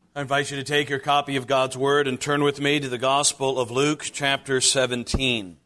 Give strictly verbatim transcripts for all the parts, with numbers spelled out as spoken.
I invite you to take your copy of God's Word and turn with me to the Gospel of Luke, chapter seventeen.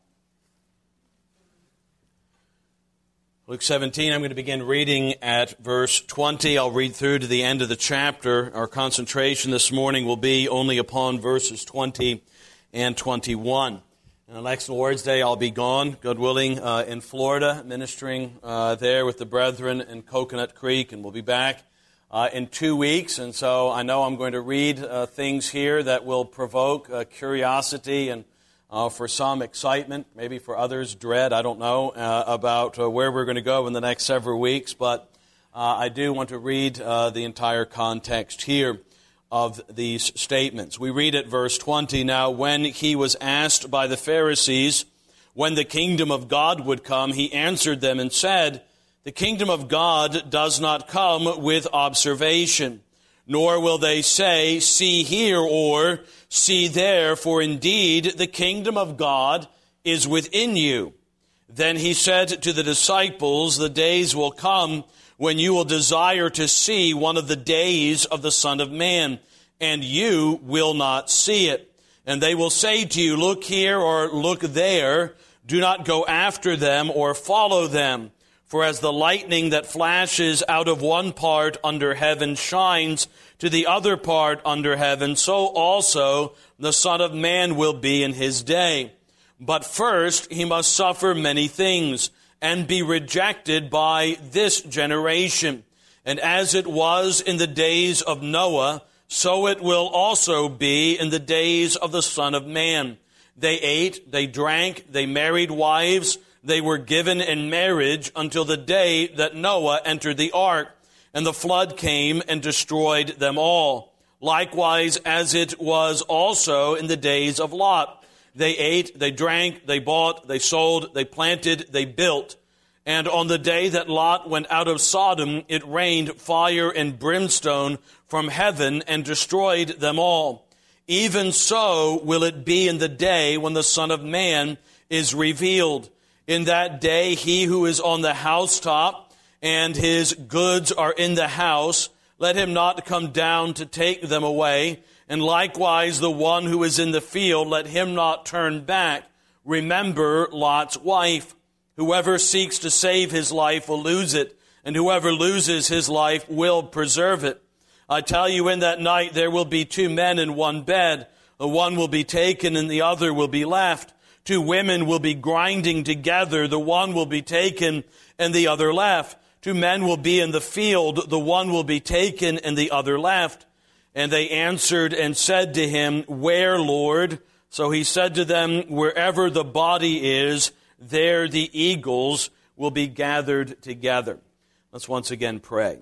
Luke seventeen, I'm going to begin reading at verse twenty. I'll read through to the end of the chapter. Our concentration this morning will be only upon verses twenty and twenty-one. And on next Lord's Day, I'll be gone, God willing, uh, in Florida, ministering uh, there with the brethren in Coconut Creek, and we'll be back Uh, in two weeks, and so I know I'm going to read uh, things here that will provoke uh, curiosity and uh, for some excitement, maybe for others dread, I don't know, uh, about uh, where we're going to go in the next several weeks, but uh, I do want to read uh, the entire context here of these statements. We read at verse twenty, "Now when he was asked by the Pharisees when the kingdom of God would come, he answered them and said, 'The kingdom of God does not come with observation, nor will they say, see here or see there, for indeed the kingdom of God is within you.' Then he said to the disciples, 'The days will come when you will desire to see one of the days of the Son of Man, and you will not see it. And they will say to you, look here or look there. Do not go after them or follow them. For as the lightning that flashes out of one part under heaven shines to the other part under heaven, so also the Son of Man will be in his day. But first he must suffer many things and be rejected by this generation. And as it was in the days of Noah, so it will also be in the days of the Son of Man. They ate, they drank, they married wives. They were given in marriage until the day that Noah entered the ark, and the flood came and destroyed them all. Likewise, as it was also in the days of Lot. They ate, they drank, they bought, they sold, they planted, they built. And on the day that Lot went out of Sodom, it rained fire and brimstone from heaven and destroyed them all. Even so will it be in the day when the Son of Man is revealed. In that day, he who is on the housetop and his goods are in the house, let him not come down to take them away. And likewise, the one who is in the field, let him not turn back. Remember Lot's wife. Whoever seeks to save his life will lose it, and whoever loses his life will preserve it. I tell you, in that night there will be two men in one bed. The one will be taken and the other will be left. Two women will be grinding together. The one will be taken and the other left. Two men will be in the field. The one will be taken and the other left. And they answered and said to him, Where, Lord? So he said to them, Wherever the body is, there the eagles will be gathered together. Let's once again pray.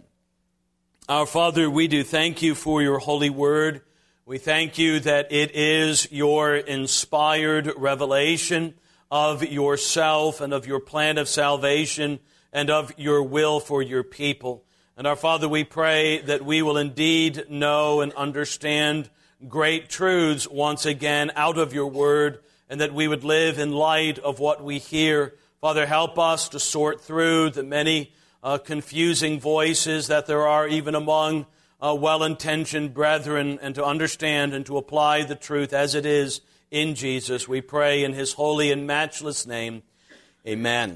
Our Father, we do thank you for your holy word. We thank you that it is your inspired revelation of yourself and of your plan of salvation and of your will for your people. And our Father, we pray that we will indeed know and understand great truths once again out of your word, and that we would live in light of what we hear. Father, help us to sort through the many uh, confusing voices that there are even among Uh, well-intentioned brethren, and to understand and to apply the truth as it is in Jesus. We pray in his holy and matchless name. Amen.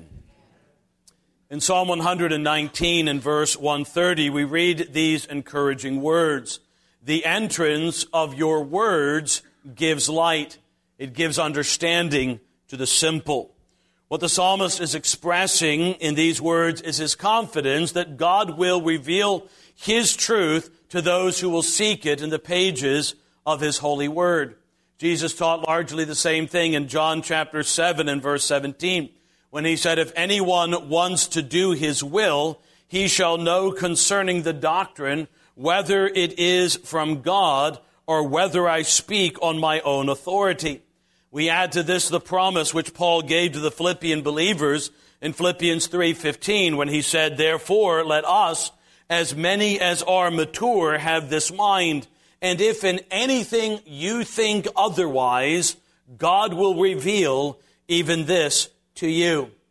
In Psalm one nineteen and verse one thirty, we read these encouraging words. The entrance of your words gives light. It gives understanding to the simple. What the psalmist is expressing in these words is his confidence that God will reveal his truth to those who will seek it in the pages of his holy word. Jesus taught largely the same thing in John chapter seven and verse seventeen, when he said, If anyone wants to do his will, he shall know concerning the doctrine whether it is from God or whether I speak on my own authority. We add to this the promise which Paul gave to the Philippian believers in Philippians three fifteen, when he said, Therefore, let us, as many as are mature, have this mind. And if in anything you think otherwise, God will reveal even this to you.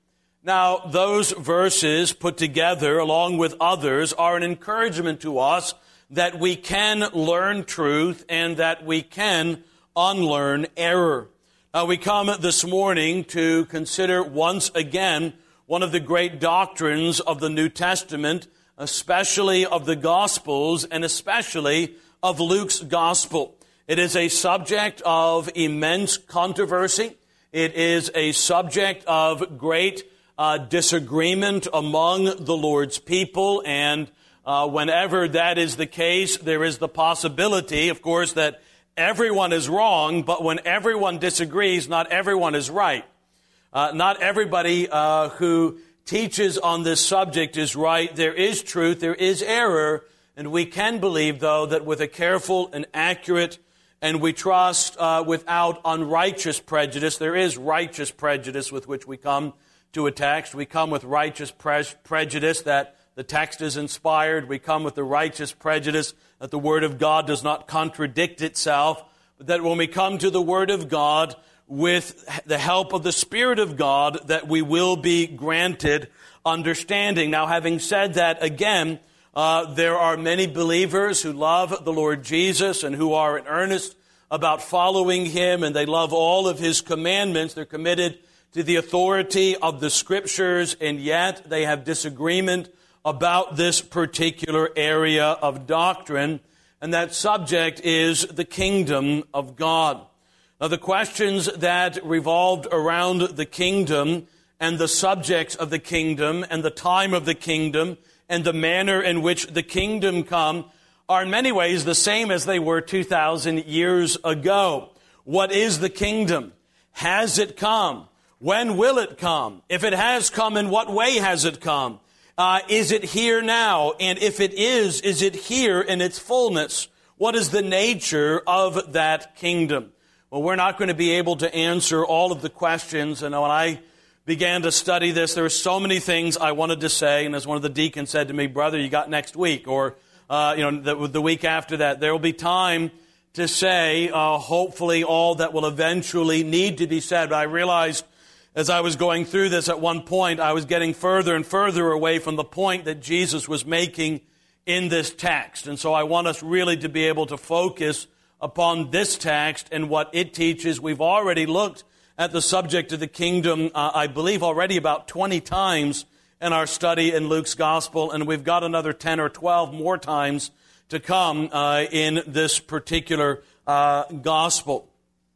Now, those verses put together, along with others, are an encouragement to us that we can learn truth and that we can unlearn error. Now, we come this morning to consider once again one of the great doctrines of the New Testament, especially of the Gospels and especially of Luke's Gospel. It is a subject of immense controversy. It is a subject of great uh, disagreement among the Lord's people, and uh, whenever that is the case, there is the possibility, of course, that everyone is wrong, but when everyone disagrees, not everyone is right. Uh, not everybody uh, who teaches on this subject is right. There is truth, there is error, and we can believe, though, that with a careful and accurate, and we trust uh, without unrighteous prejudice, there is righteous prejudice with which we come to a text. We come with righteous pre- prejudice that the text is inspired. We come with the righteous prejudice that the Word of God does not contradict itself, but that when we come to the Word of God, with the help of the Spirit of God, that we will be granted understanding. Now, having said that, again, uh, there are many believers who love the Lord Jesus and who are in earnest about following Him, and they love all of His commandments. They're committed to the authority of the Scriptures, and yet they have disagreement about this particular area of doctrine, and that subject is the kingdom of God. Now, the questions that revolved around the kingdom and the subjects of the kingdom and the time of the kingdom and the manner in which the kingdom come are in many ways the same as they were two thousand years ago. What is the kingdom? Has it come? When will it come? If it has come, in what way has it come? Uh, is it here now? And if it is, is it here in its fullness? What is the nature of that kingdom? Well, we're not going to be able to answer all of the questions. And when I began to study this, there were so many things I wanted to say. And as one of the deacons said to me, brother, you got next week, or uh, you know, the, the week after that. There will be time to say, uh, hopefully, all that will eventually need to be said. But I realized as I was going through this at one point, I was getting further and further away from the point that Jesus was making in this text. And so I want us really to be able to focus upon this text and what it teaches. We've already looked at the subject of the kingdom, uh, I believe already about twenty times in our study in Luke's Gospel, and we've got another ten or twelve more times to come uh, in this particular uh, Gospel.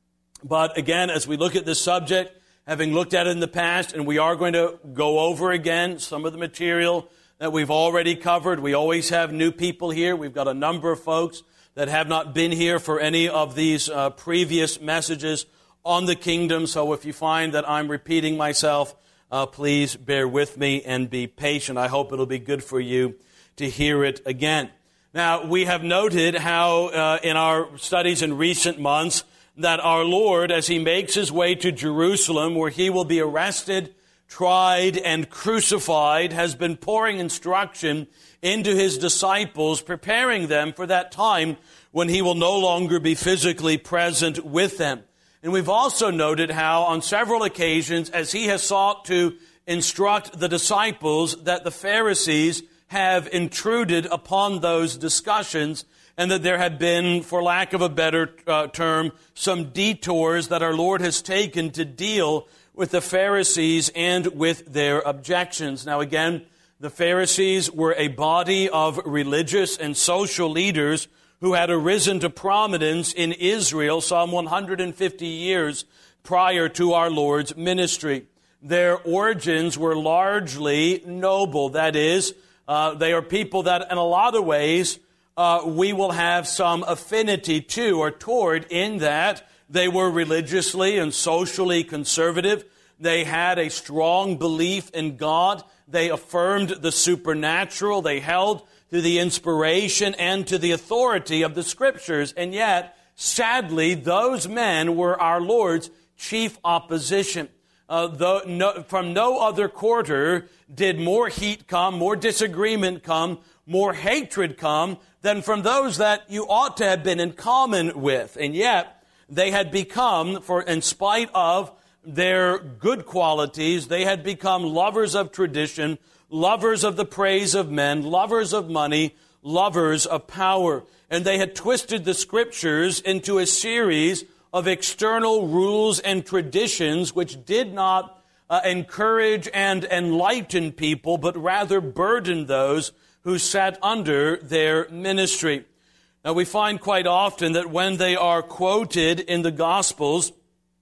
But again, as we look at this subject, having looked at it in the past, and we are going to go over again some of the material that we've already covered. We always have new people here. We've got a number of folks that have not been here for any of these uh, previous messages on the kingdom. So if you find that I'm repeating myself, uh, please bear with me and be patient. I hope it'll be good for you to hear it again. Now, we have noted how uh, in our studies in recent months that our Lord, as He makes His way to Jerusalem, where He will be arrested, tried, and crucified, has been pouring instruction into His disciples, preparing them for that time when He will no longer be physically present with them. And we've also noted how on several occasions, as He has sought to instruct the disciples, that the Pharisees have intruded upon those discussions, and that there have been, for lack of a better uh, term, some detours that our Lord has taken to deal with the Pharisees and with their objections. Now again, the Pharisees were a body of religious and social leaders who had arisen to prominence in Israel some one hundred fifty years prior to our Lord's ministry. Their origins were largely noble. That is, uh, they are people that in a lot of ways uh, we will have some affinity to or toward, in that they were religiously and socially conservative. They had a strong belief in God. They affirmed the supernatural. They held to the inspiration and to the authority of the Scriptures. And yet, sadly, those men were our Lord's chief opposition. Uh, though, no, from no other quarter did more heat come, more disagreement come, more hatred come than from those that you ought to have been in common with. And yet, they had become, for in spite of their good qualities. They had become lovers of tradition, lovers of the praise of men, lovers of money, lovers of power. And they had twisted the Scriptures into a series of external rules and traditions which did not uh, encourage and enlighten people, but rather burdened those who sat under their ministry. Now, we find quite often that when they are quoted in the Gospels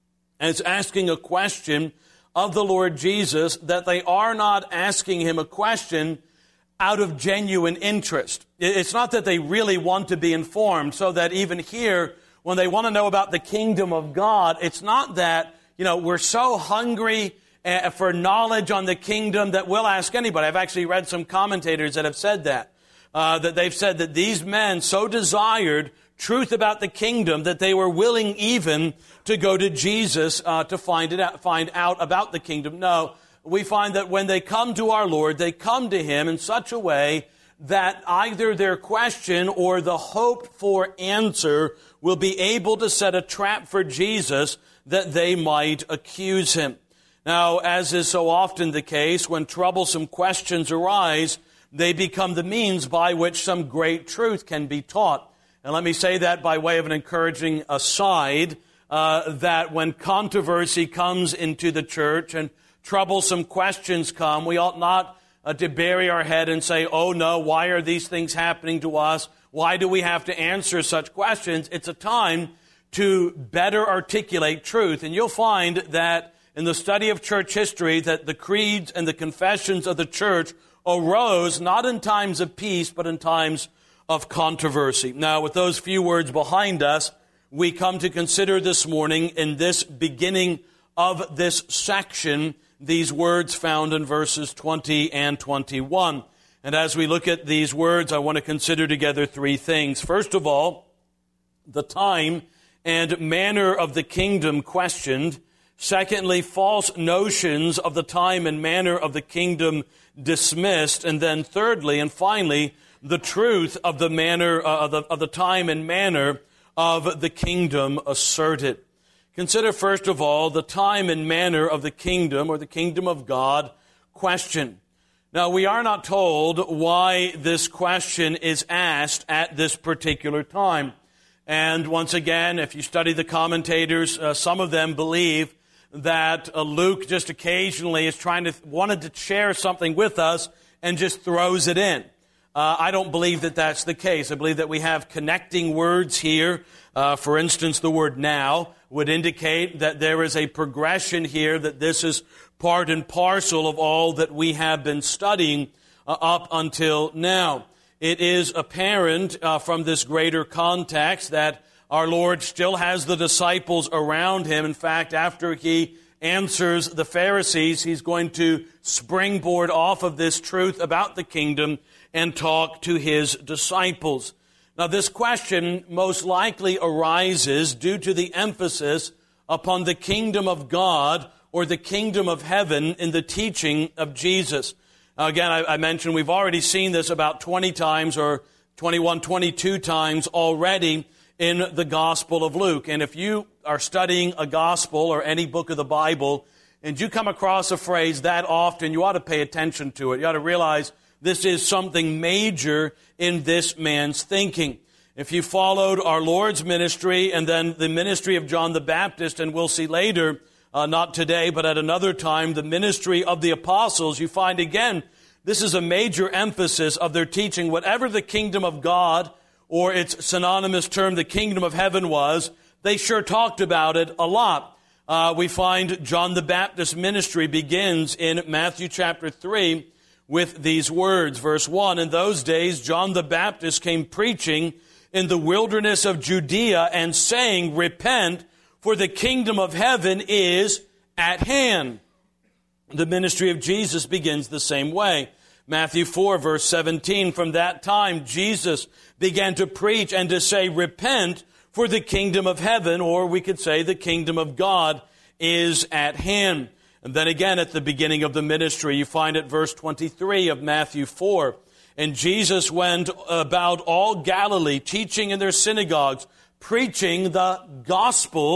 as asking a question of the Lord Jesus, that they are not asking him a question out of genuine interest. It's not that they really want to be informed, so that even here, when they want to know about the kingdom of God, it's not that, you know, we're so hungry for knowledge on the kingdom that we'll ask anybody. I've actually read some commentators that have said that, uh, that they've said that these men so desired truth about the kingdom that they were willing even to go to Jesus uh, to find it out, find out about the kingdom. No, we find that when they come to our Lord, they come to him in such a way that either their question or the hoped for answer will be able to set a trap for Jesus that they might accuse him. Now, as is so often the case, when troublesome questions arise, they become the means by which some great truth can be taught. And let me say that by way of an encouraging aside, uh, that when controversy comes into the church and troublesome questions come, we ought not uh, to bury our head and say, oh no, why are these things happening to us? Why do we have to answer such questions? It's a time to better articulate truth. And you'll find that in the study of church history, that the creeds and the confessions of the church arose not in times of peace, but in times of controversy. Now, with those few words behind us, we come to consider this morning in this beginning of this section, these words found in verses twenty and twenty-one. And as we look at these words, I want to consider together three things. First of all, the time and manner of the kingdom questioned. Secondly, false notions of the time and manner of the kingdom dismissed. And then thirdly and finally, the truth of the manner uh, of, the, of the time and manner of the kingdom asserted. Consider first of all the time and manner of the kingdom or the kingdom of God question. Now, we are not told why this question is asked at this particular time. And once again, if you study the commentators, uh, some of them believe that uh, Luke just occasionally is trying to, wanted to share something with us and just throws it in. Uh, I don't believe that that's the case. I believe that we have connecting words here. Uh, for instance, the word now would indicate that there is a progression here, that this is part and parcel of all that we have been studying uh, up until now. It is apparent uh, from this greater context that our Lord still has the disciples around him. In fact, after he answers the Pharisees, he's going to springboard off of this truth about the kingdom and talk to his disciples. Now, this question most likely arises due to the emphasis upon the kingdom of God or the kingdom of heaven in the teaching of Jesus. Now, again, I, I mentioned we've already seen this about twenty times or twenty-one, twenty-two times already in the Gospel of Luke. And if you are studying a gospel or any book of the Bible and you come across a phrase that often, you ought to pay attention to it. You ought to realize this is something major in this man's thinking. If you followed our Lord's ministry and then the ministry of John the Baptist, and we'll see later, uh, not today, but at another time, the ministry of the apostles, you find again, this is a major emphasis of their teaching. Whatever the kingdom of God, or its synonymous term, the kingdom of heaven was, they sure talked about it a lot. Uh, we find John the Baptist's ministry begins in Matthew chapter three with these words. Verse one, in those days John the Baptist came preaching in the wilderness of Judea and saying, repent, for the kingdom of heaven is at hand. The ministry of Jesus begins the same way. Matthew four, verse seventeen, from that time Jesus began to preach and to say, repent, for the kingdom of heaven, or we could say the kingdom of God, is at hand. And then again at the beginning of the ministry, you find at verse twenty-three of Matthew four, and Jesus went about all Galilee, teaching in their synagogues, preaching the gospel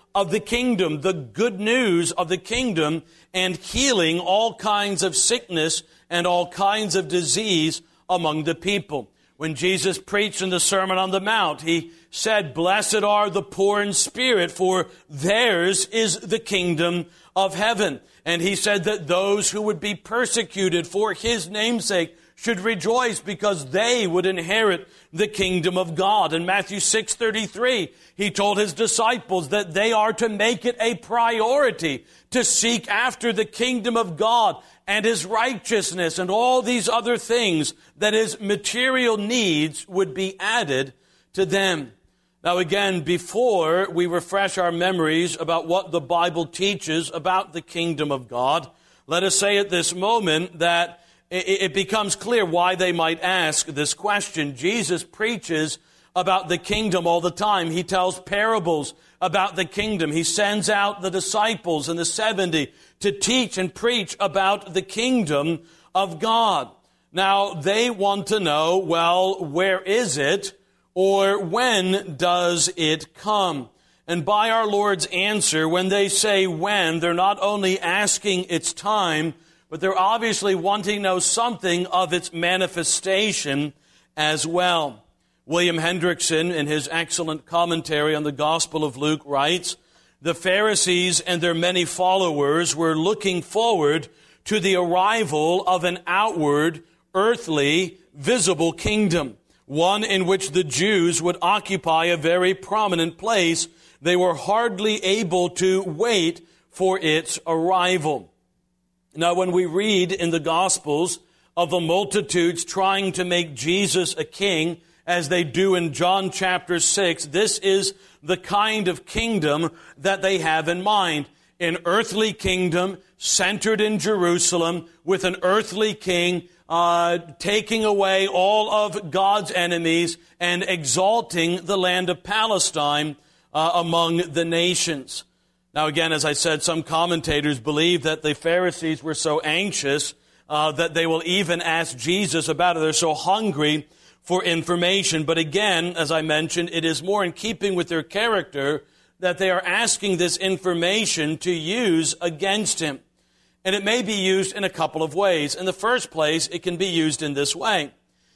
of the kingdom, the good news of the kingdom, and healing all kinds of sickness and all kinds of disease among the people. When Jesus preached in the Sermon on the Mount, he said, "Blessed are the poor in spirit, for theirs is the kingdom of heaven." And he said that those who would be persecuted for his namesake should rejoice because they would inherit the kingdom of God. In Matthew six thirty-three, he told his disciples that they are to make it a priority to seek after the kingdom of God and his righteousness, and all these other things, that his material needs would be added to them. Now again, before we refresh our memories about what the Bible teaches about the kingdom of God, let us say at this moment that it becomes clear why they might ask this question. Jesus preaches about the kingdom all the time. He tells parables about the kingdom. He sends out the disciples and the seventy to teach and preach about the kingdom of God. Now, they want to know, well, where is it, or when does it come? And by our Lord's answer, when they say when, they're not only asking its time, but they're obviously wanting to know something of its manifestation as well. William Hendrickson, in his excellent commentary on the Gospel of Luke, writes, "The Pharisees and their many followers were looking forward to the arrival of an outward, earthly, visible kingdom, one in which the Jews would occupy a very prominent place. They were hardly able to wait for its arrival." Now, when we read in the Gospels of the multitudes trying to make Jesus a king, as they do in John chapter six, this is the kind of kingdom that they have in mind. An earthly kingdom centered in Jerusalem with an earthly king uh, taking away all of God's enemies and exalting the land of Palestine uh, among the nations. Now again, as I said, some commentators believe that the Pharisees were so anxious uh, that they will even ask Jesus about it. They're so hungry for information. But again, as I mentioned, it is more in keeping with their character that they are asking this information to use against him. And it may be used in a couple of ways. In the first place, it can be used in this way.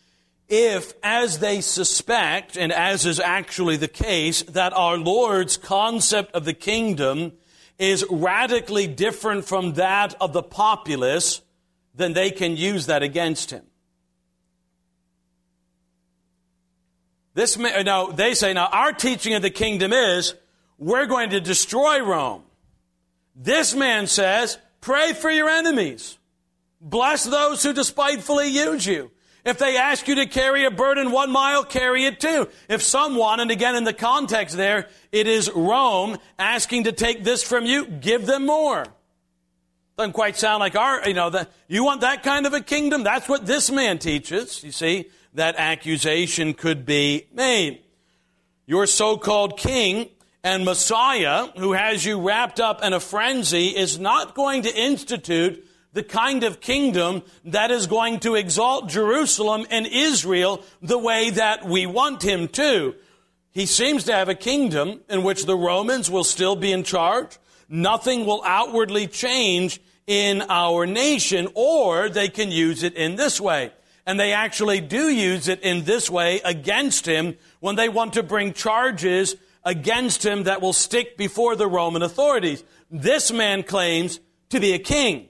If, as they suspect, and as is actually the case, that our Lord's concept of the kingdom is radically different from that of the populace, then they can use that against him. This, now, they say, now, our teaching of the kingdom is, we're going to destroy Rome. This man says, pray for your enemies. Bless those who despitefully use you. If they ask you to carry a burden one mile, carry it two. If someone, and again in the context there, it is Rome asking to take this from you, give them more. Doesn't quite sound like our, you know, that you want that kind of a kingdom? That's what this man teaches. You see, that accusation could be made. Your so-called king and Messiah, who has you wrapped up in a frenzy, is not going to institute the kind of kingdom that is going to exalt Jerusalem and Israel the way that we want him to. He seems to have a kingdom in which the Romans will still be in charge. Nothing will outwardly change in our nation, or they can use it in this way. And they actually do use it in this way against him when they want to bring charges against him that will stick before the Roman authorities. This man claims to be a king.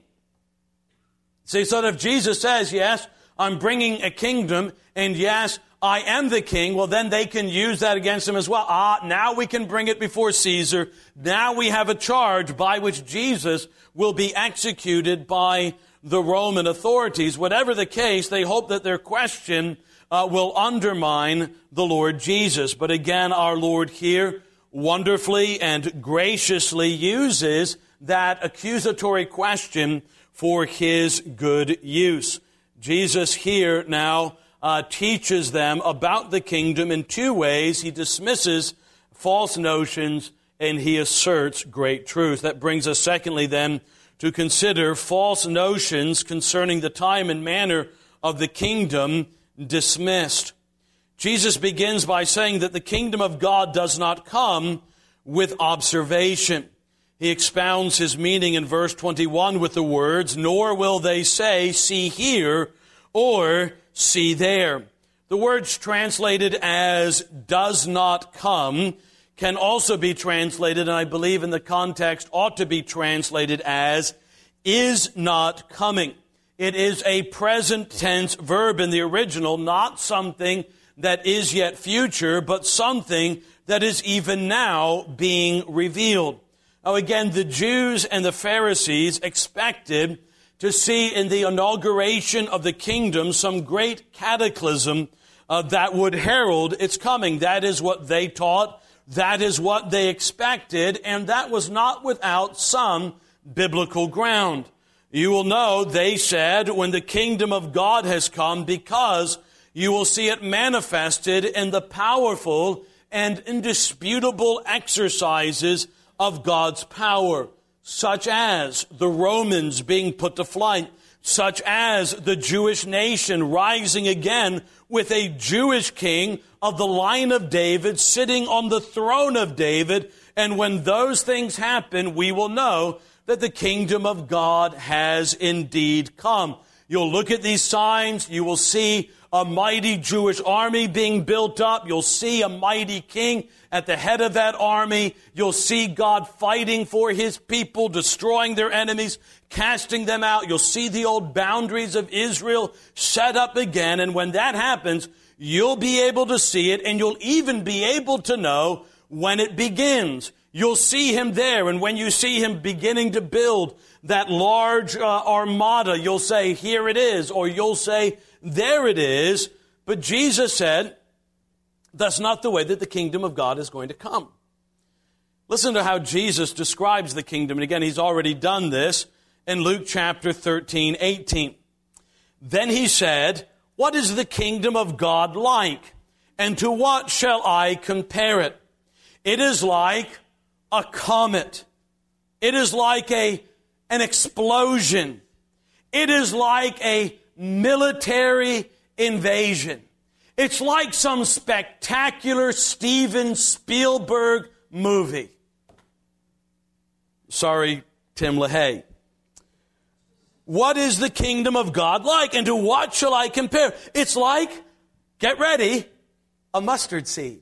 See, so that if Jesus says, yes, I'm bringing a kingdom, and yes, I am the king, well, then they can use that against him as well. Ah, now we can bring it before Caesar. Now we have a charge by which Jesus will be executed by the Roman authorities. Whatever the case, they hope that their question uh, will undermine the Lord Jesus. But again, our Lord here wonderfully and graciously uses that accusatory question for his good use. Jesus here now uh, teaches them about the kingdom in two ways. He dismisses false notions and he asserts great truth. That brings us secondly then to consider false notions concerning the time and manner of the kingdom dismissed. Jesus begins by saying that the kingdom of God does not come with observation. He expounds his meaning in verse twenty-one with the words, "Nor will they say, 'See here,' or 'See there.'" The words translated as "does not come" can also be translated, and I believe in the context ought to be translated as "is not coming." It is a present tense verb in the original, not something that is yet future, but something that is even now being revealed. Now again, the Jews and the Pharisees expected to see in the inauguration of the kingdom some great cataclysm uh, that would herald its coming. That is what they taught. That is what they expected, and that was not without some biblical ground. You will know, they said, when the kingdom of God has come, because you will see it manifested in the powerful and indisputable exercises of God's power, such as the Romans being put to flight, such as the Jewish nation rising again with a Jewish king of the line of David sitting on the throne of David. And when those things happen, we will know that the kingdom of God has indeed come. You'll look at these signs, you will see a mighty Jewish army being built up. You'll see a mighty king at the head of that army. You'll see God fighting for his people, destroying their enemies, casting them out. You'll see the old boundaries of Israel set up again. And when that happens, you'll be able to see it, and you'll even be able to know when it begins. You'll see him there, and when you see him beginning to build that large uh, armada, you'll say, "Here it is," or you'll say, "There it is." But Jesus said, that's not the way that the kingdom of God is going to come. Listen to how Jesus describes the kingdom. And again, he's already done this in Luke chapter thirteen, eighteen. "Then he said, 'What is the kingdom of God like? And to what shall I compare it? It is like a comet. It is like a, an explosion. It is like a military invasion. It's like some spectacular Steven Spielberg movie.'" Sorry, Tim LaHaye. "What is the kingdom of God like? And to what shall I compare? It's like," get ready, "a mustard seed."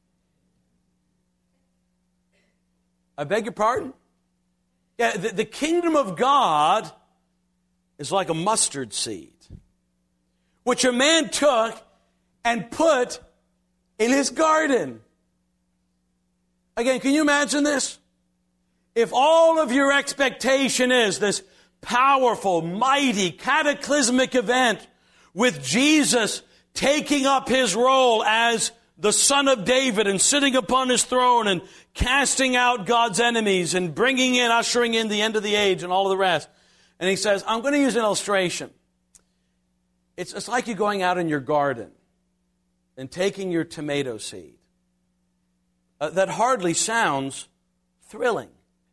I beg your pardon? Yeah, the, the kingdom of God is like a mustard seed, which a man took and put in his garden. Again, can you imagine this? If all of your expectation is this powerful, mighty, cataclysmic event with Jesus taking up his role as the Son of David and sitting upon his throne and casting out God's enemies and bringing in, ushering in the end of the age and all of the rest. And he says, I'm going to use an illustration. It's, it's like you going out in your garden and taking your tomato seed. Uh, that hardly sounds thrilling.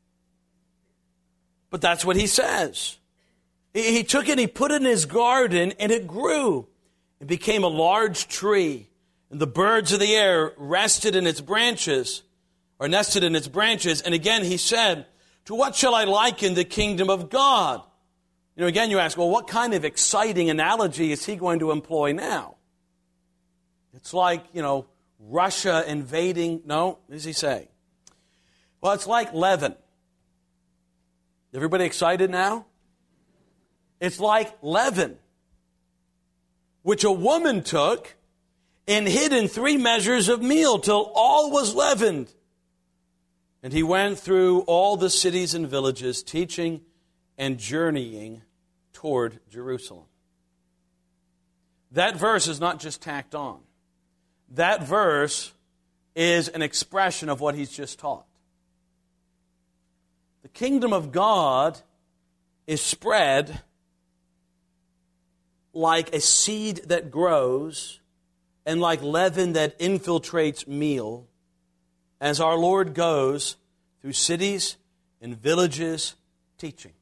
But that's what he says. He, he took it, he put it in his garden, and it grew. It became a large tree. And the birds of the air rested in its branches, or nested in its branches. And again, he said, to what shall I liken the kingdom of God? You know, again, you ask, well, what kind of exciting analogy is he going to employ now? It's like, you know, Russia invading. No, what does he say? Well, it's like leaven. Everybody excited now? It's like leaven, which a woman took and hid in three measures of meal till all was leavened. And he went through all the cities and villages, teaching and journeying toward Jerusalem. That verse is not just tacked on. That verse is an expression of what he's just taught. The kingdom of God is spread like a seed that grows and like leaven that infiltrates meal as our Lord goes through cities and villages teaching.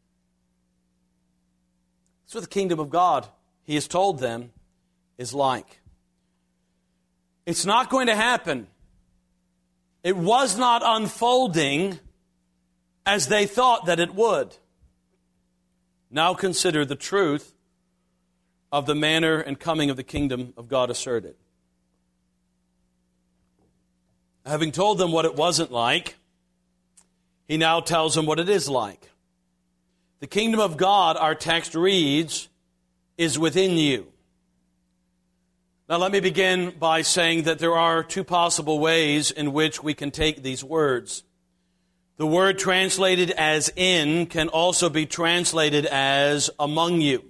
That's what the kingdom of God, he has told them, is like. It's not going to happen It was not unfolding as they thought that it would. Now consider the truth of the manner and coming of the kingdom of God asserted. Having told them what it wasn't like, he now tells them what it is like. The kingdom of God, our text reads, is within you. Now let me begin by saying that there are two possible ways in which we can take these words. The word translated as in can also be translated as among you.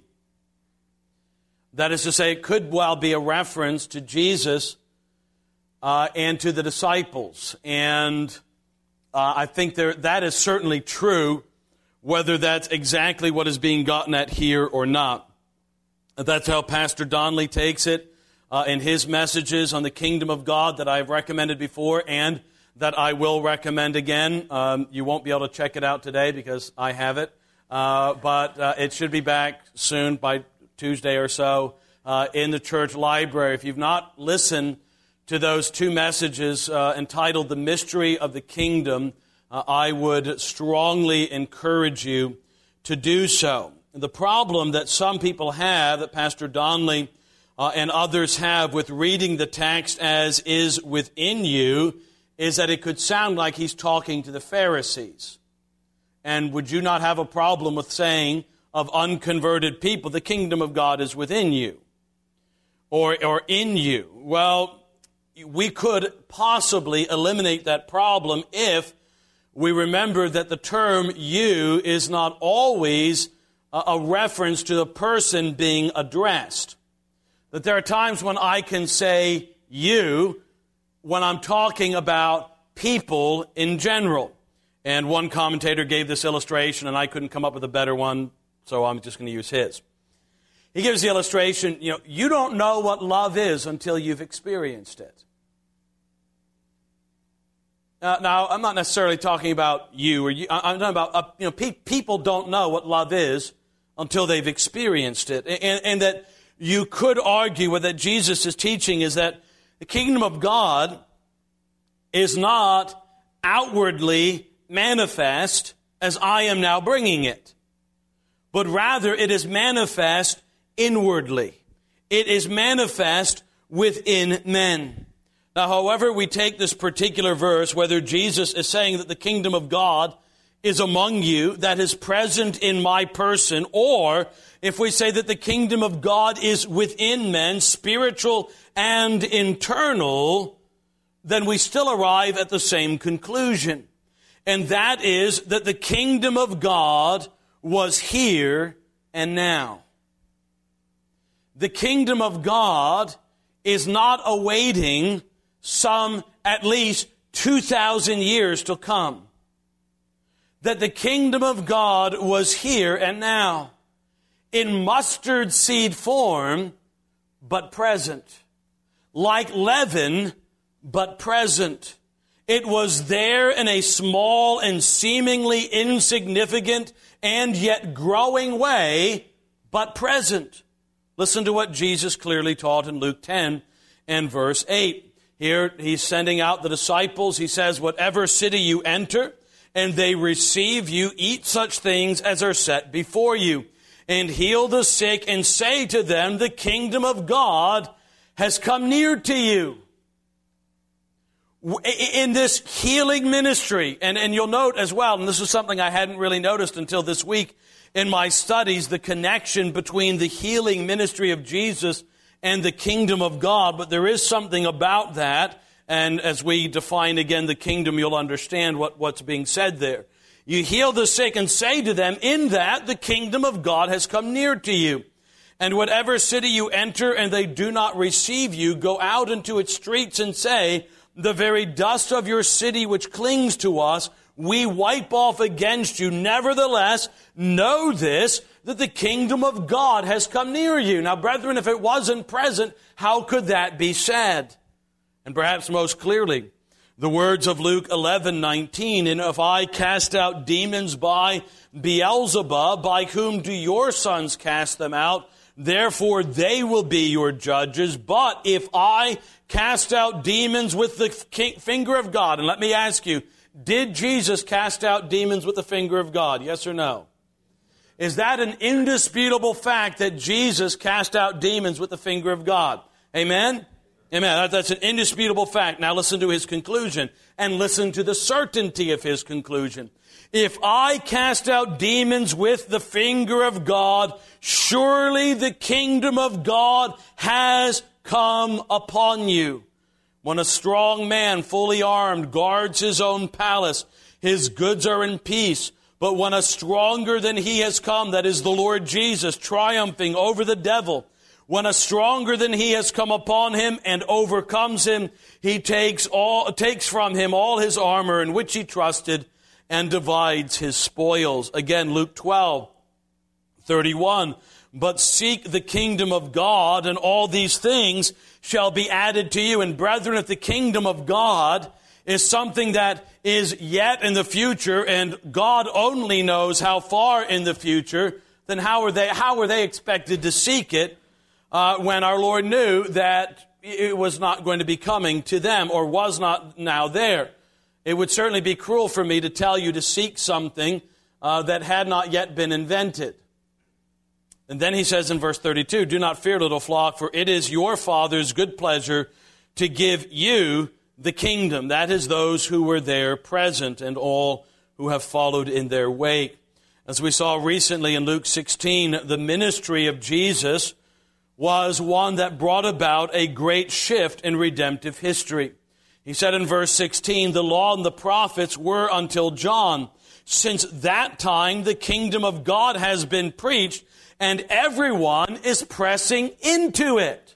That is to say, it could well be a reference to Jesus uh, and to the disciples. And uh, I think there, that is certainly true, whether that's exactly what is being gotten at here or not. That's how Pastor Donnelly takes it uh, in his messages on the kingdom of God that I've recommended before and that I will recommend again. Um, you won't be able to check it out today because I have it, uh, but uh, it should be back soon by Tuesday or so uh, in the church library. If you've not listened to those two messages uh, entitled The Mystery of the Kingdom, uh, I would strongly encourage you to do so. The problem that some people have, that Pastor Donnelly uh, and others have with reading the text as is within you, is that it could sound like he's talking to the Pharisees. And would you not have a problem with saying of unconverted people, the kingdom of God is within you or, or in you? Well, we could possibly eliminate that problem if we remember that the term you is not always a, a reference to the person being addressed. That there are times when I can say you when I'm talking about people in general. And one commentator gave this illustration, and I couldn't come up with a better one, so I'm just going to use his. He gives the illustration, you know, you don't know what love is until you've experienced it. Uh, now, I'm not necessarily talking about you, or you. I'm talking about, uh, you know, pe- people don't know what love is until they've experienced it. And, and that you could argue what that Jesus is teaching is that the kingdom of God is not outwardly manifest as I am now bringing it, but rather it is manifest inwardly. It is manifest within men. Now, however we take this particular verse, whether Jesus is saying that the kingdom of God is among you, that is present in my person, or if we say that the kingdom of God is within men, spiritual and internal, then we still arrive at the same conclusion. And that is that the kingdom of God was here and now. The kingdom of God is not awaiting some at least two thousand years to come. That the kingdom of God was here and now, in mustard seed form, but present. Like leaven, but present. It was there in a small and seemingly insignificant and yet growing way, but present. Listen to what Jesus clearly taught in Luke ten and verse eight. Here he's sending out the disciples. He says, whatever city you enter, and they receive you, eat such things as are set before you, and heal the sick, and say to them, the kingdom of God has come near to you. In this healing ministry, and, and you'll note as well, and this is something I hadn't really noticed until this week in my studies, the connection between the healing ministry of Jesus and the kingdom of God, but there is something about that, and as we define again the kingdom, you'll understand what, what's being said there. You heal the sick and say to them, in that the kingdom of God has come near to you. And whatever city you enter and they do not receive you, go out into its streets and say, the very dust of your city which clings to us, we wipe off against you. Nevertheless, know this, that the kingdom of God has come near you. Now, brethren, if it wasn't present, how could that be said? And perhaps most clearly, the words of Luke eleven nineteen, and if I cast out demons by Beelzebub, by whom do your sons cast them out? Therefore they will be your judges. But if I cast out demons with the finger of God, and let me ask you, did Jesus cast out demons with the finger of God? Yes or no? Is that an indisputable fact that Jesus cast out demons with the finger of God? Amen? Amen. That's an indisputable fact. Now listen to his conclusion, and listen to the certainty of his conclusion. If I cast out demons with the finger of God, surely the kingdom of God has come upon you. When a strong man, fully armed, guards his own palace, his goods are in peace. But when a stronger than he has come, that is the Lord Jesus, triumphing over the devil, when a stronger than he has come upon him and overcomes him, he takes all takes from him all his armor in which he trusted and divides his spoils. Again, Luke twelve, thirty-one. But seek the kingdom of God, and all these things shall be added to you. And brethren, if the kingdom of God is something that is yet in the future, and God only knows how far in the future, then how are they, how were they expected to seek it uh, when our Lord knew that it was not going to be coming to them, or was not now there? It would certainly be cruel for me to tell you to seek something uh, that had not yet been invented. And then he says in verse thirty-two, do not fear, little flock, for it is your Father's good pleasure to give you the kingdom. That is those who were there present and all who have followed in their wake. As we saw recently in Luke sixteen, the ministry of Jesus was one that brought about a great shift in redemptive history. He said in verse sixteen, the law and the prophets were until John. Since that time, the kingdom of God has been preached, and everyone is pressing into it.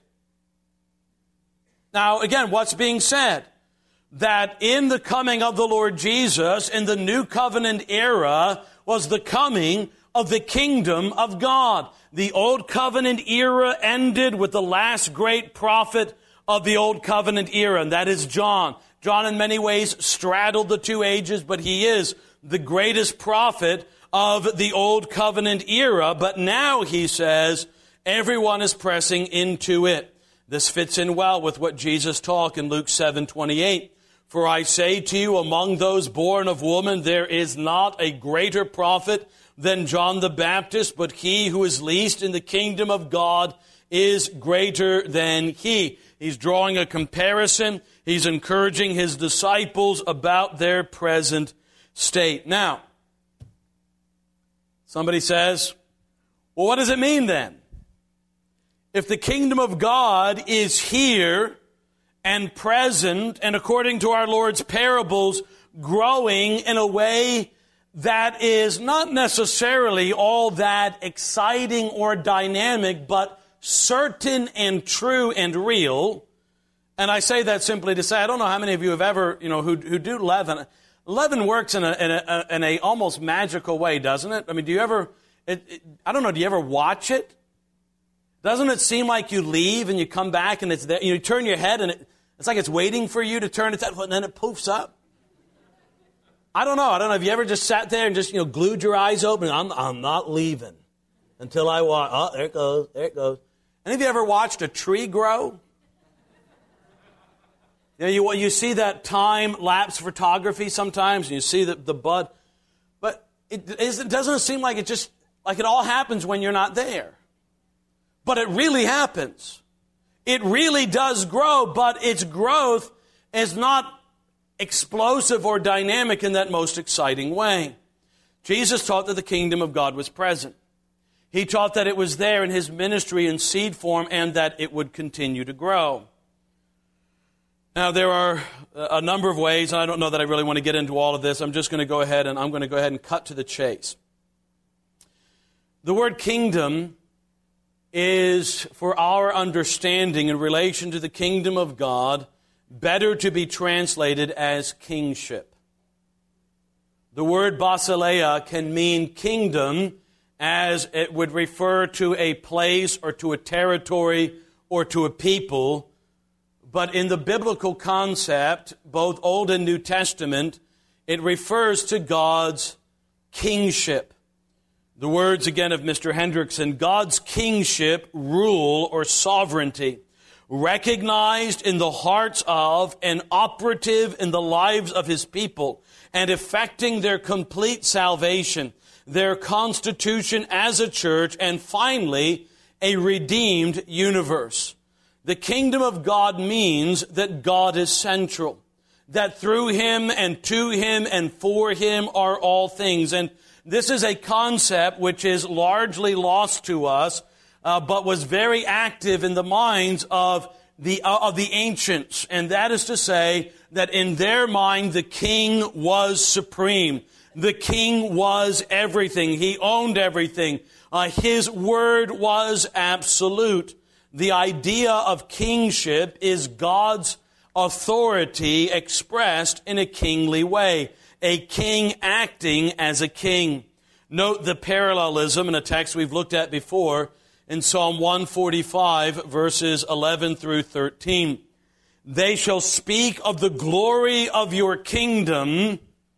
Now, again, what's being said? That in the coming of the Lord Jesus, in the new covenant era, was the coming of the kingdom of God. The old covenant era ended with the last great prophet of the old covenant era, and that is John. John in many ways straddled the two ages, but he is the greatest prophet of the old covenant era. But now, he says, everyone is pressing into it. This fits in well with what Jesus taught in Luke seven twenty-eight. For I say to you, among those born of woman, there is not a greater prophet than John the Baptist, but he who is least in the kingdom of God is greater than he. He's drawing a comparison. He's encouraging his disciples about their present state. Now, somebody says, well, what does it mean then? If the kingdom of God is here and present, and according to our Lord's parables, growing in a way that is not necessarily all that exciting or dynamic, but certain and true and real. And I say that simply to say, I don't know how many of you have ever, you know, who, who do leaven. Leaven works in a, in a, in a almost magical way, doesn't it? I mean, do you ever, it, it, I don't know, do you ever watch it? Doesn't it seem like you leave and you come back and it's there, you turn your head and it, it's like it's waiting for you to turn its head, and then it poofs up? I don't know. I don't know. Have you ever just sat there and just, you know, glued your eyes open? I'm, I'm not leaving until I walk. Oh, there it goes. There it goes. Any of you ever watched a tree grow? You know, you, you see that time-lapse photography sometimes, and you see the, the bud. But it, it doesn't seem like it just, like it all happens when you're not there. But it really happens. It really does grow, but its growth is not explosive or dynamic in that most exciting way. Jesus taught that the kingdom of God was present. He taught that it was there in his ministry in seed form and that it would continue to grow. Now, there are a number of ways, and I don't know that I really want to get into all of this. I'm just going to go ahead and I'm going to go ahead and cut to the chase. The word kingdom is, for our understanding in relation to the kingdom of God, better to be translated as kingship. The word basileia can mean kingdom, as it would refer to a place or to a territory or to a people. But in the biblical concept, both Old and New Testament, it refers to God's kingship. The words again of Mister Hendrickson, God's kingship, rule, or sovereignty, recognized in the hearts of and operative in the lives of His people, and effecting their complete salvation, their constitution as a church, and finally, a redeemed universe. The kingdom of God means that God is central, that through Him and to Him and for Him are all things. And this is a concept which is largely lost to us, uh, but was very active in the minds of the uh, of the ancients. And that is to say that in their mind, the king was supreme. The king was everything. He owned everything. Uh, his word was absolute. The idea of kingship is God's authority expressed in a kingly way. A king acting as a king. Note the parallelism in a text we've looked at before in Psalm one forty-five, verses eleven through thirteen. They shall speak of the glory of your kingdom,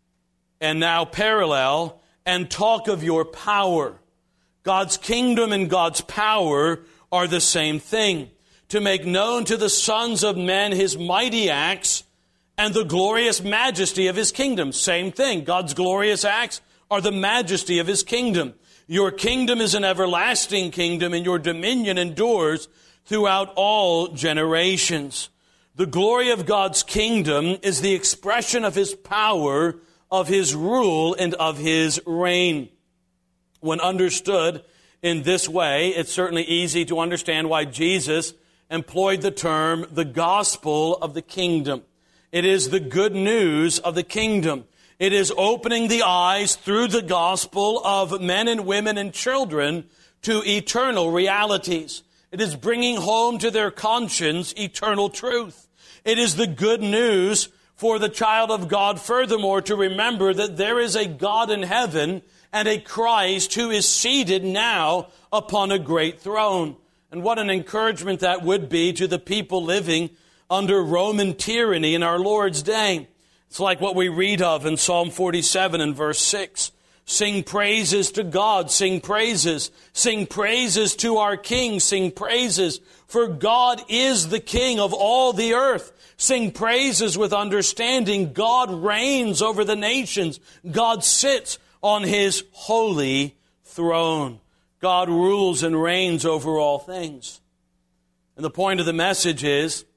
and now parallel, and talk of your power. God's kingdom and God's power are the same thing. To make known to the sons of men His mighty acts and the glorious majesty of His kingdom. Same thing. God's glorious acts are the majesty of His kingdom. Your kingdom is an everlasting kingdom, and your dominion endures throughout all generations. The glory of God's kingdom is the expression of His power, of His rule, and of His reign. When understood in this way, it's certainly easy to understand why Jesus employed the term the gospel of the kingdom. It is the good news of the kingdom. It is opening the eyes through the gospel of men and women and children to eternal realities. It is bringing home to their conscience eternal truth. It is the good news for the child of God, furthermore, to remember that there is a God in heaven and a Christ who is seated now upon a great throne. And what an encouragement that would be to the people living under Roman tyranny in our Lord's day. It's like what we read of in Psalm forty-seven and verse six. Sing praises to God, sing praises, sing praises to our King, sing praises, for God is the King of all the earth. Sing praises with understanding. God reigns over the nations. God sits on His holy throne. God rules and reigns over all things. And the point of the message is,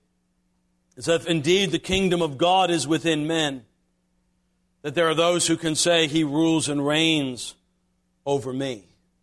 is that if indeed the kingdom of God is within men, that there are those who can say He rules and reigns over me.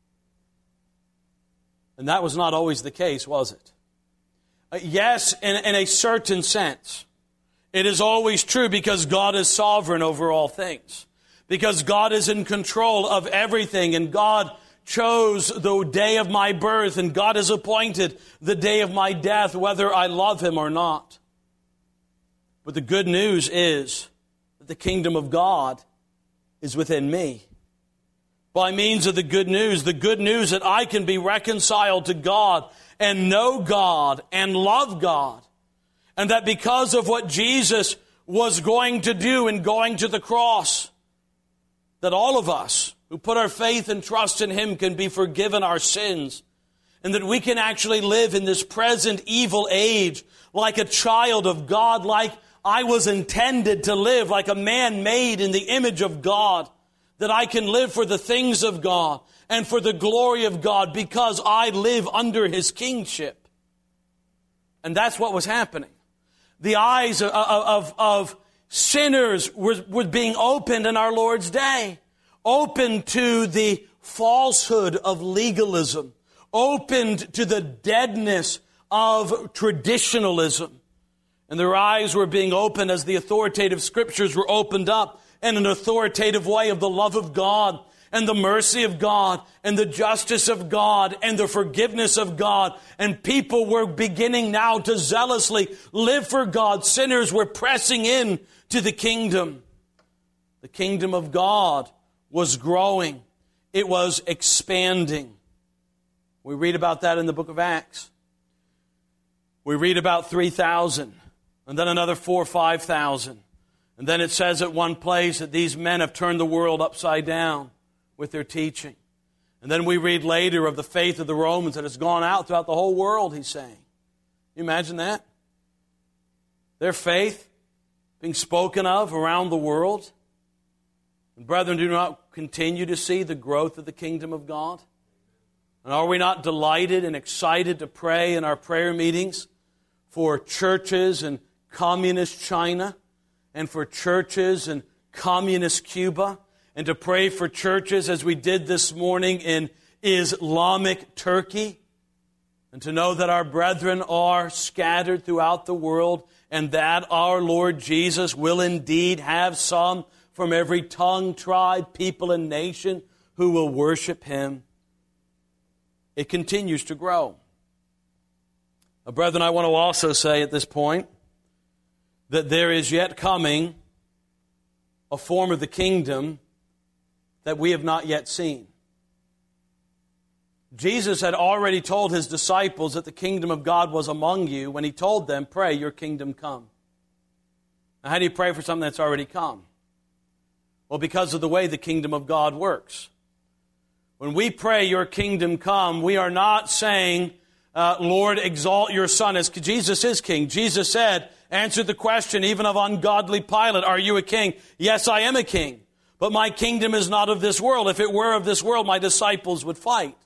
And that was not always the case, was it? Uh, yes, in, in a certain sense. It is always true because God is sovereign over all things. Because God is in control of everything, and God chose the day of my birth, and God has appointed the day of my death, whether I love Him or not. But the good news is that the kingdom of God is within me. By means of the good news, the good news that I can be reconciled to God and know God and love God. And that because of what Jesus was going to do in going to the cross, that all of us who put our faith and trust in Him can be forgiven our sins. And that we can actually live in this present evil age like a child of God, like I was intended to live, like a man made in the image of God, that I can live for the things of God and for the glory of God because I live under His kingship. And that's what was happening. The eyes of, of, of sinners were, were being opened in our Lord's day, opened to the falsehood of legalism, opened to the deadness of traditionalism. And their eyes were being opened as the authoritative scriptures were opened up in an authoritative way of the love of God and the mercy of God and the justice of God and the forgiveness of God. And people were beginning now to zealously live for God. Sinners were pressing in to the kingdom. The kingdom of God was growing. It was expanding. We read about that in the book of Acts. We read about three thousand. And then another four or five thousand. And then it says at one place that these men have turned the world upside down with their teaching. And then we read later of the faith of the Romans that has gone out throughout the whole world, he's saying. Can you imagine that? Their faith being spoken of around the world. And brethren, do not continue to see the growth of the kingdom of God? And are we not delighted and excited to pray in our prayer meetings for churches in communist China and for churches in communist Cuba, and to pray for churches as we did this morning in Islamic Turkey, and to know that our brethren are scattered throughout the world and that our Lord Jesus will indeed have some from every tongue, tribe, people, and nation who will worship Him. It continues to grow. Now, brethren, I want to also say at this point that there is yet coming a form of the kingdom that we have not yet seen. Jesus had already told His disciples that the kingdom of God was among you when He told them, pray, your kingdom come. Now, how do you pray for something that's already come? Well, because of the way the kingdom of God works. When we pray, your kingdom come, we are not saying, uh, Lord, exalt your Son, as Jesus is king. Jesus said, answered the question even of ungodly Pilate, are you a king? Yes, I am a king, but my kingdom is not of this world. If it were of this world, my disciples would fight.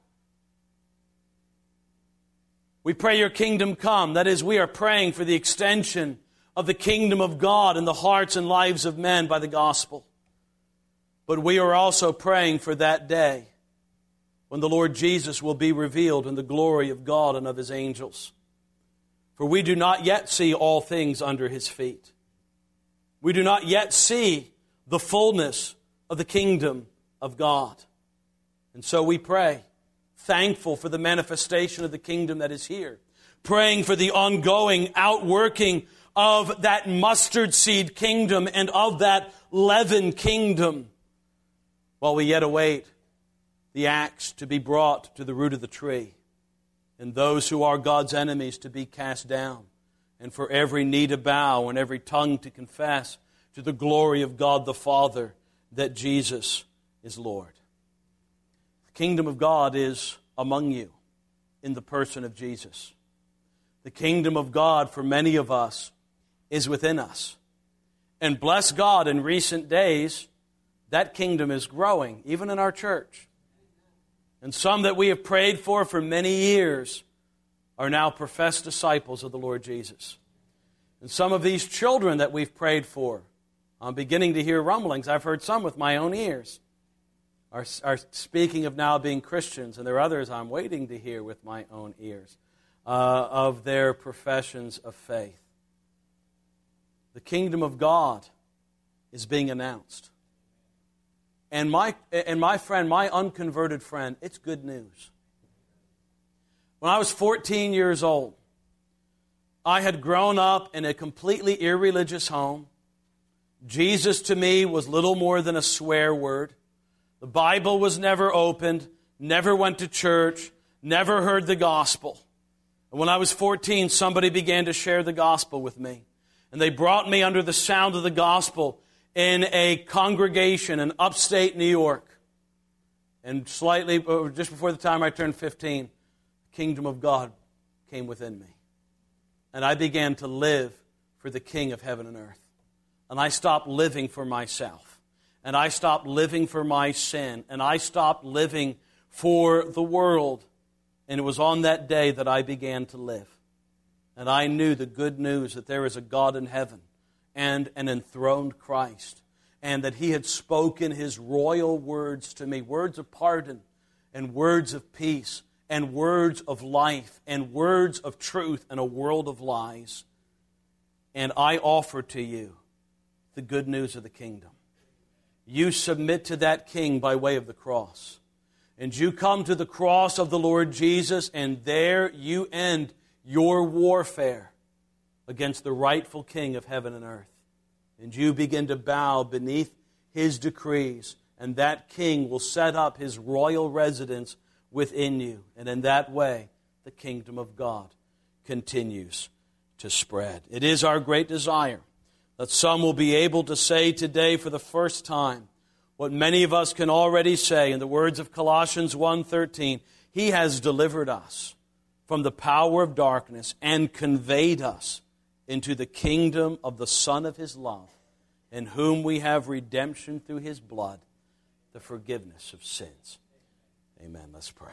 We pray your kingdom come. That is, we are praying for the extension of the kingdom of God in the hearts and lives of men by the gospel. But we are also praying for that day when the Lord Jesus will be revealed in the glory of God and of His angels. For we do not yet see all things under His feet. We do not yet see the fullness of the kingdom of God. And so we pray, thankful for the manifestation of the kingdom that is here, praying for the ongoing outworking of that mustard seed kingdom and of that leaven kingdom, while we yet await the axe to be brought to the root of the tree, and those who are God's enemies to be cast down, and for every knee to bow and every tongue to confess to the glory of God the Father that Jesus is Lord. The kingdom of God is among you in the person of Jesus. The kingdom of God for many of us is within us. And bless God, in recent days, that kingdom is growing, even in our church. And some that we have prayed for for many years are now professed disciples of the Lord Jesus. And some of these children that we've prayed for, I'm beginning to hear rumblings. I've heard some with my own ears, are, are speaking of now being Christians. And there are others I'm waiting to hear with my own ears uh, of their professions of faith. The kingdom of God is being announced. And my, and my friend, my unconverted friend, it's good news. When I was fourteen years old, I had grown up in a completely irreligious home. Jesus to me was little more than a swear word. The Bible was never opened, never went to church, never heard the gospel. And when I was fourteen, somebody began to share the gospel with me. And they brought me under the sound of the gospel in a congregation in upstate New York. And slightly, just before the time I turned fifteen, the kingdom of God came within me. And I began to live for the King of heaven and earth. And I stopped living for myself. And I stopped living for my sin. And I stopped living for the world. And it was on that day that I began to live. And I knew the good news that there is a God in heaven and an enthroned Christ, and that He had spoken His royal words to me, words of pardon and words of peace and words of life and words of truth in a world of lies. And I offer to you the good news of the kingdom. You submit to that King by way of the cross. And you come to the cross of the Lord Jesus, and there you end your warfare against the rightful King of heaven and earth. And you begin to bow beneath His decrees, and that King will set up His royal residence within you. And in that way, the kingdom of God continues to spread. It is our great desire that some will be able to say today for the first time, what many of us can already say in the words of Colossians one thirteen, He has delivered us from the power of darkness and conveyed us into the kingdom of the Son of His love, in whom we have redemption through His blood, the forgiveness of sins. Amen. Let's pray.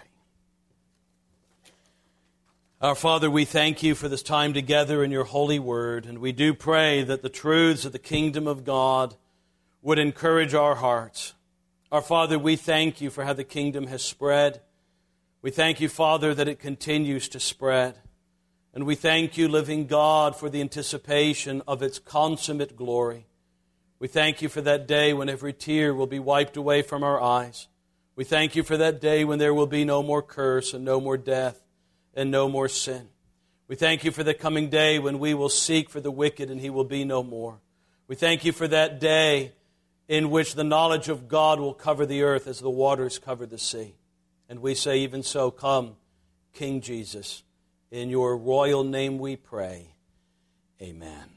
Our Father, we thank You for this time together in Your holy word, and we do pray that the truths of the kingdom of God would encourage our hearts. Our Father, we thank You for how the kingdom has spread. We thank You, Father, that it continues to spread. And we thank You, living God, for the anticipation of its consummate glory. We thank You for that day when every tear will be wiped away from our eyes. We thank You for that day when there will be no more curse and no more death and no more sin. We thank You for the coming day when we will seek for the wicked and he will be no more. We thank You for that day in which the knowledge of God will cover the earth as the waters cover the sea. And we say, even so, come, King Jesus. In Your royal name we pray. Amen.